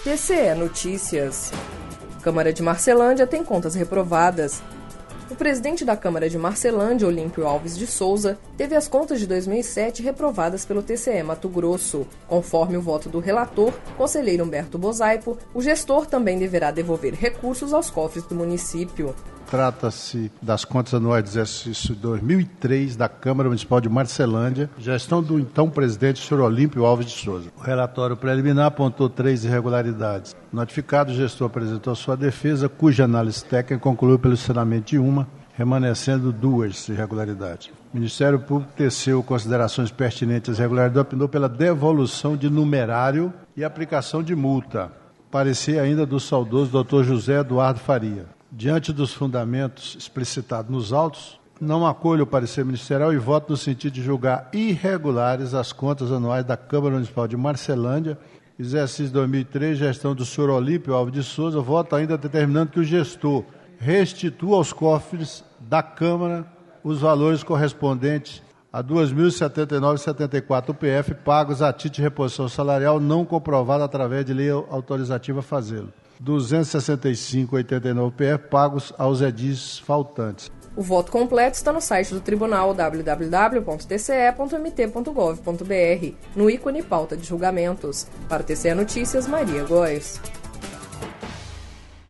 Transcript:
TCE Notícias. Câmara de Marcelândia tem contas reprovadas. O presidente da Câmara de Marcelândia, Olímpio Alves de Souza, teve as contas de 2007 reprovadas pelo TCE Mato Grosso. Conforme o voto do relator, conselheiro Humberto Bosaipo, o gestor também deverá devolver recursos aos cofres do município. Trata-se das contas anuais do exercício 2003 da Câmara Municipal de Marcelândia, gestão do então presidente, senhor Olímpio Alves de Souza. O relatório preliminar apontou 3 irregularidades. Notificado, o gestor apresentou sua defesa, cuja análise técnica concluiu pelo ensinamento de uma, remanescendo 2 irregularidades. O Ministério Público teceu considerações pertinentes às irregularidades e opinou pela devolução de numerário e aplicação de multa. Parecer ainda do saudoso Dr. José Eduardo Faria. Diante dos fundamentos explicitados nos autos, não acolho o parecer ministerial e voto no sentido de julgar irregulares as contas anuais da Câmara Municipal de Marcelândia, exercício 2003, gestão do senhor Olímpio Alves de Souza, voto ainda determinando que o gestor restitua aos cofres da Câmara os valores correspondentes a 2.079,74 UPF pagos a título de reposição salarial não comprovado através de lei autorizativa a fazê-lo. 265,89 UPF pagos aos edis faltantes. O voto completo está no site do Tribunal www.tce.mt.gov.br, no ícone Pauta de Julgamentos. Para o TCE Notícias, Maria Góes.